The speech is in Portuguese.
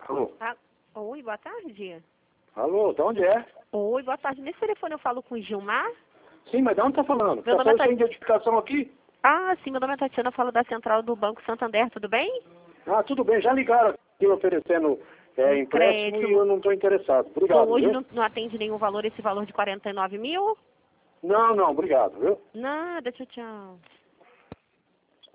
Alô? Ah, oi, boa tarde. Alô, de onde é? Oi, boa tarde. Nesse telefone eu falo com o Gilmar? Sim, mas de onde tá falando? Meu Tá nome é saindo sem identificação aqui? Ah, sim, meu nome é Tatiana, eu falo da central do Banco Santander, tudo bem? Ah, tudo bem, já ligaram aqui oferecendo empréstimo e Crédito. eu não estou interessado. Bom, Obrigado, hoje viu? não atende nenhum valor, esse valor de 49 mil? Não, obrigado, viu? Nada, tchau, tchau.